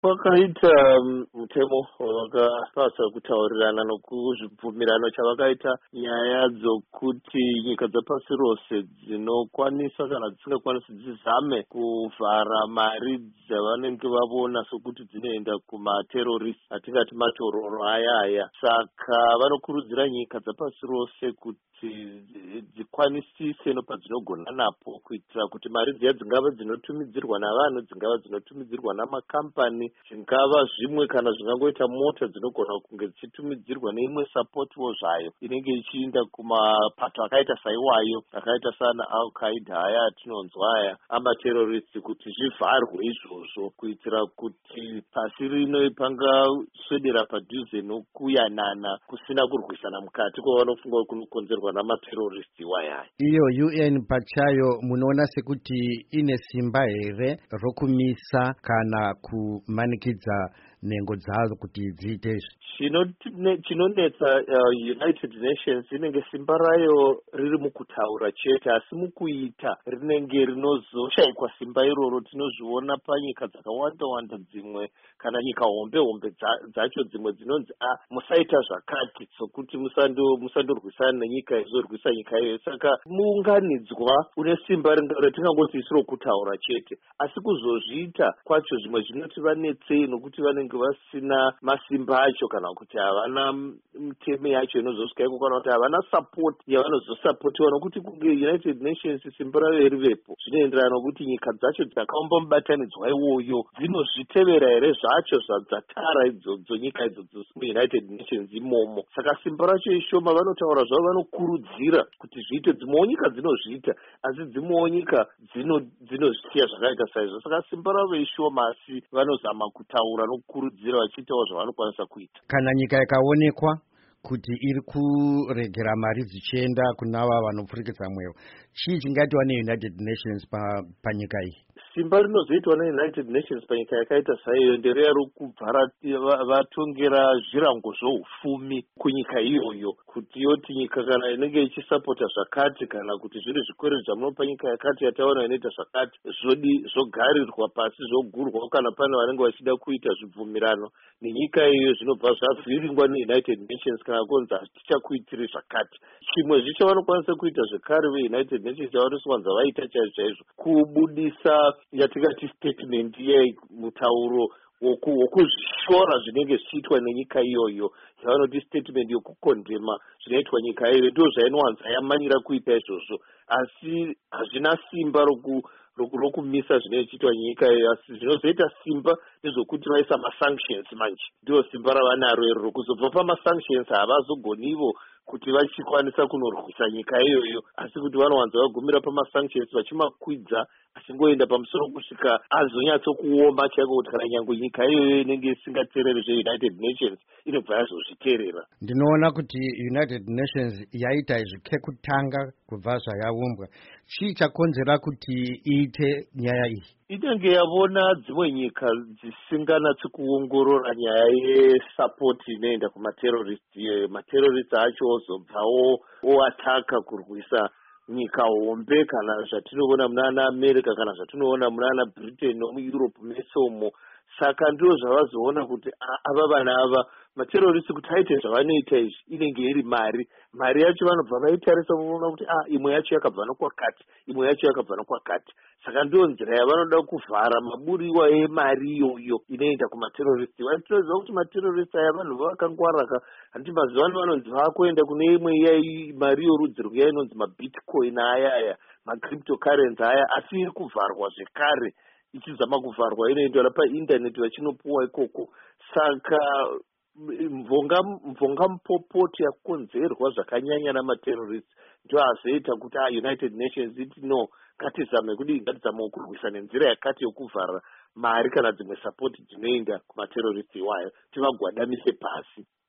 Wakaita mutemo wakapasa kutaurirana nokuzvibvumirano chavakaita nyaya dzokuti nyika dzapasi rose dzinokwanisa kana dzisingakwanisi dzizame kuvhara mari dzavanenge vavona sokuti dzinoenda kumaterrorist atingati matororo aya. Saka vanokurudzira nyika dzapasi rose kuti dzikwanisise nopadzinogona napo kuitira kuti mari dziya dzingava dzinotumidzirwa navanhu, dzingava dzinotumidzirwa namakampani, zvingava zvimwe kana zvingangoita mota dzinogona kunge dzichitumidzirwa neimwe sapotiwo zvayo inenge ichiinda kumapato akaita saiwayo akaita sana Al-Qaeda aya atinonzwa aya amaterrorist, kuti zvivharwe izvozvo kuitira kuti pasi rino pangaswedera padhuze nokuyanana kusina kurwisana mukati kwavanofunga kunokonzerwa namaterrorist iwaya. Iyo UN pachayo munoona sekuti ine simba here rokumisa kana kumanikidza nhengo dzazo kuti dziite chinonetsa United Nations inenge simba rayo riri mukutaura chete, asi mukuita rinenge rinozoshayikwa simba iroro. Tinozviona panyika dzakawanda dzimwe kana nyika hombe dzacho dzimwe dzinonzi musaita zvakati sokuti musandorwisana nenyika izorwisa nyika iyoyo. Saka muunganidzwa une simba ratingangoti isiro kutaura chete, asi kuzozviita kwacho zvimwe zvinoti vanetsei nokuti vanenge vasina masimba acho kana kuti havana mitemo yacho inozosvikaiko kana kuti havana support yavanozosapotiwa, nokuti kunge United Nations simba rayo rivepo zvinoenderana nokuti nyika dzacho dzakaumba mubatanidzwa iwoyo dzinozvitevera here zvacho zvadzatara idzodzo nyika idzodzo muUnited Nations imomo. Saka simba racho ishoma, vanotaura zvavo, vanokurudzira kuti zviite. Dzimwewo nyika dzinozviita asi dzimwewo nyika dzinozvisiya zvakaita saizvo. Saka simba ravo ishoma asi vanozama kutaura nokukurudzira vachiitawo zvavanokwanisa kuita. Kana nyika yakaonekwa kuti iri kuregera mari dzichienda kunava vanopfurikidza mweyo, chii chingatiwa neUnited Nations panyika iyi? Simba rinozoitwa neUnited Nations panyika yakaita saiyo ndereya rokubva vatongera zvirango zvoufumi kunyika iyoyo, kuti yoti nyika kana inenge ichisapota zvakati kana kuti zviri zvikwereti zvamunopa nyika yakati yataona inoita zvakati zvogarirwa pasi zvogurwa kana pane vanenge vachida kuita zvibvumirano nenyika iyoyo, zvinobva zvavhiringwa neUnited Nations kana kunzi hatichakuitiri zvakati. Chimwe zvicho vanokwanisa kuita zvekare veUnited Nations chavanowanza vaita chaizvo kubudisa yatingati statement mutauro wokuzvishora zvinenge zvichiitwa nenyika iyoyo, yavanoti statement yokukondema zvinoitwa nyika iyoyo. Ndo zvainowanza yamanyira kuita izvozvo, asi hazvina simba rokumisa zvinenge zvichiitwa nyika iyoyo. Asi zvinozoita simba nezvokuti vaisa masanctions manje, ndio simba ravanaro iro rokuzobva pamasanctions havazogonivo kuti vachikwanisa kunorwisa nyika iyoyo, asi kuti vanowanza vagumira pamasanctions vachimakwidza achingoenda pamusoro kusvika azonyatsokuoma chaiko kuti kana nyange nyika iyoyo inenge isingateereri zveUnited Nations inobva yazozviteerera. Ndinoona kuti United Nations yaita izvi kekutanga kubva zvayaumbwa. Chii chakonzera kuti iite nyaya iyi? Inenge yavona dzimwe nyika dzisinganatsi kuongorora nyaya yesapoti inoenda kumaterrorist iyoyo. Materrorist acho ozobvawo oataka kurwisa nyika hombe kana zvatinoona munana America kana zvatinoona munana Britain nomuEurope mesomo. Saka ndio zvavazoona kuti ava vana ava materrorist kuti aite zvavanoita izvi inenge iri mari yacho vanobva vaitarisa kuona kuti imwe yacho yakabva nokwakati, imwe yacho yakabva nokwakati. Saka ndio nzira yavanoda kuvhara maburiwa emari iyoyo inoenda kumaterrorist. Vachitoziva kuti materrorist aya vanhu vakangwaraka, handi mazuva ano vanonzi vakuenda kune imwe mari yorudzi rwuya inonzi mabitcoin aya macryptocurrency aya, asi iri kuvharwa zvekare, ichizama kuvharwa inoendera paindaneti vachinopuwa ikoko. Saka mvonga mupopoti yakonzerwa zvakanyanya namaterrorist ndio azoita kuti United Nations iti no, ngatizame kurwisa nenzira yakati yokuvhara mari kana dzimwe sapoti dzinoenda kumaterrorist iwayo, tivagwadamise pasi.